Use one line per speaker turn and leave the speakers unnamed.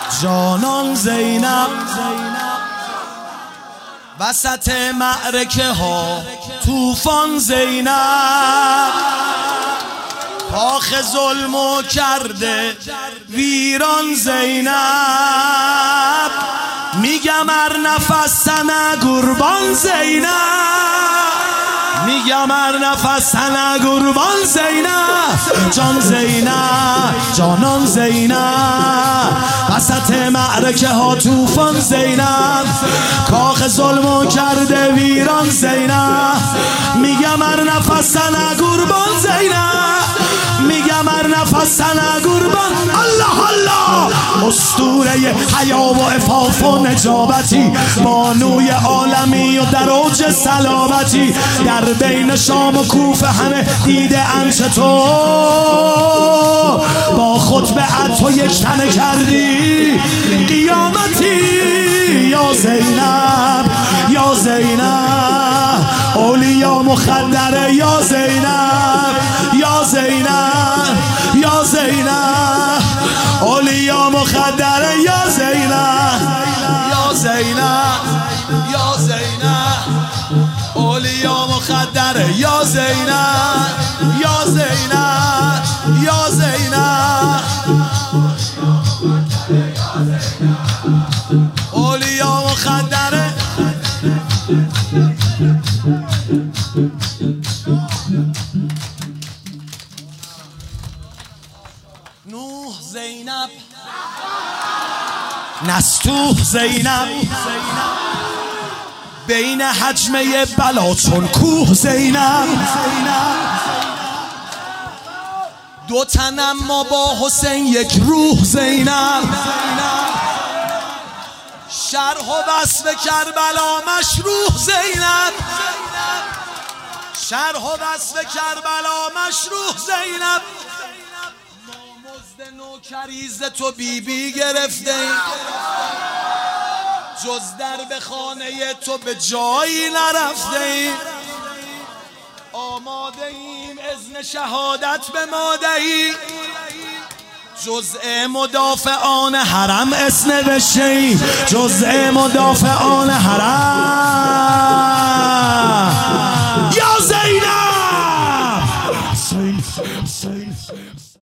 جانان زینب وسط معرکه ها طوفان زینب کاخ ظلمو کرده ویران زینب میگم ار نفس تنه قربان زینب میگم ار نفس تنه قربان زینب جان زینب جانان زینب وسط معرکه ها طوفان زینب کاخ ظلمو کرده ویران زینب میگم ار نفس تنه قربان زینب میگم ار نفس تنه قربان الله الله اسطوره حیا و عفاف و نجابتی بانوی عالمی و در اوج سلامتی در بین شام و کوفه همه دیده ان چطور با خطبه تو یک تنه کردی قیامتی یا زینب یا زینب اولیا مخدره یا زینب یا زینب یا زینب اولیا مخدره یا زینب یا زینب یا زینب اولیا مخدره یا زینب یا زینب یا زینب اولیا مخدره نوح زینب نستوح زینب بین حجمه بلا چون کوه زینب دو تنم ما با حسین یک روح زینب شرح و وصف کربلا مشروح زینب شرح و وصف کربلا مشروح زینب ما مزد نوکریز تو بی گرفته جز در به خانه تو به جایی نرفته ایم آماده ایم اذن شهادت به ما دهی جزء مدافعان حرم اسم بشیم جزء مدافعان حرم